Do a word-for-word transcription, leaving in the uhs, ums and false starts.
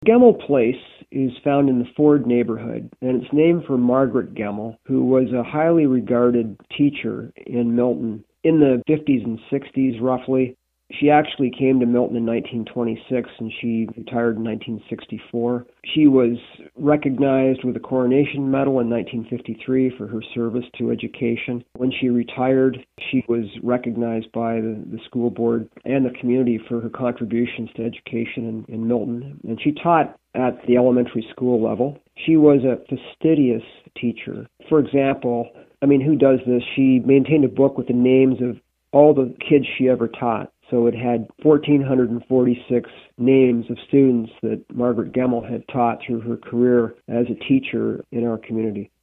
Gemmell Place is found in the Ford neighborhood, and it's named for Margaret Gemmell, who was a highly regarded teacher in Milton in the fifties and sixties, roughly. She actually came to Milton in nineteen twenty-six, and she retired in nineteen sixty-four. She was recognized with a Coronation Medal in nineteen fifty-three for her service to education. When she retired, she was recognized by the, the school board and the community for her contributions to education in, in Milton. And she taught at the elementary school level. She was a fastidious teacher. For example, I mean, who does this? She maintained a book with the names of all the kids she ever taught. So it had one thousand four hundred forty-six names of students that Margaret Gemmell had taught through her career as a teacher in our community.